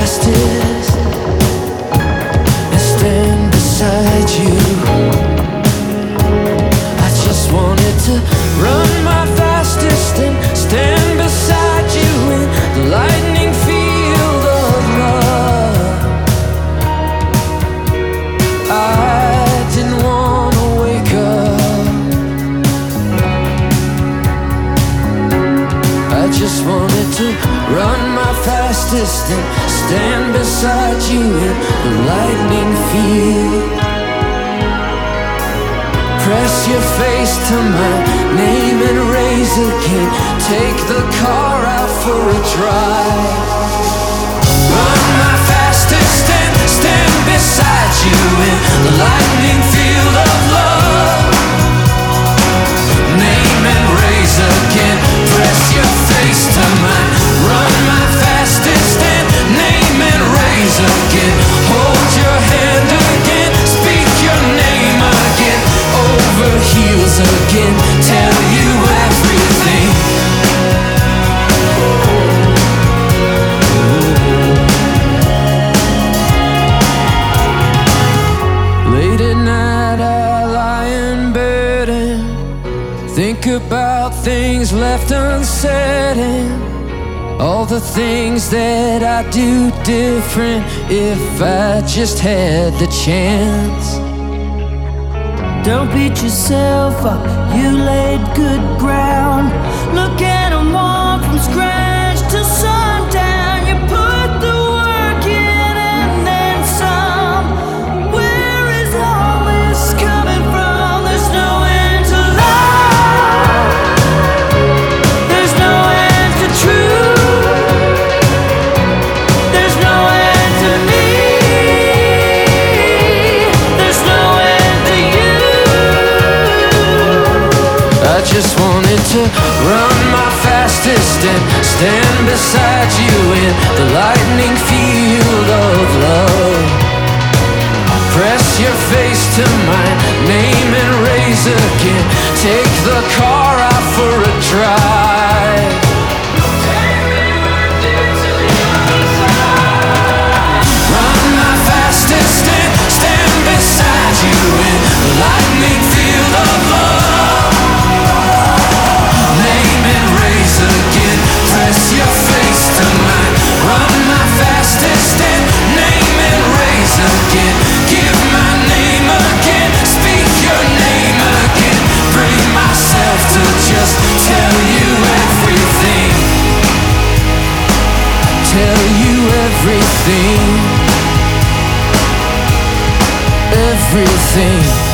fastest and stand beside you. I just wanted to run my fastest and stand beside you in the lightning field of love. I didn't want to wake up. I just wanted to run my fastest and stand beside you in the lightning field. Press your face to my name and raise again. Take the car out for a drive. Run my fastest and stand beside you in the lightning field of love. Name and raise again. Press your face to mine. Run my fastest and name and raise again. Hold your hand again. Speak your name again. Over heels again. Tell you everything. Late at night I lie in bed and think about things left unsaid, and all the things that I'd do different if I just had the chance. Don't beat yourself up, you laid good ground. Look at 'em all from scratch to sundown. You put the work in and then some. Where is all this coming from? There's no end to love. There's no end to truth. There's no end to me. There's no end to you. I just wanted to run my fastest and stand beside you in the lightning field of love. Press your face to mine, name and raise again. Take the car out for a drive. Run my fastest and stand beside you in the lightning field of love. Name and raise again. Press your face to mine. Run my fastest and name and raise again. Give my name again. Speak your name again. Bring myself to just tell you everything. Tell you everything. Everything.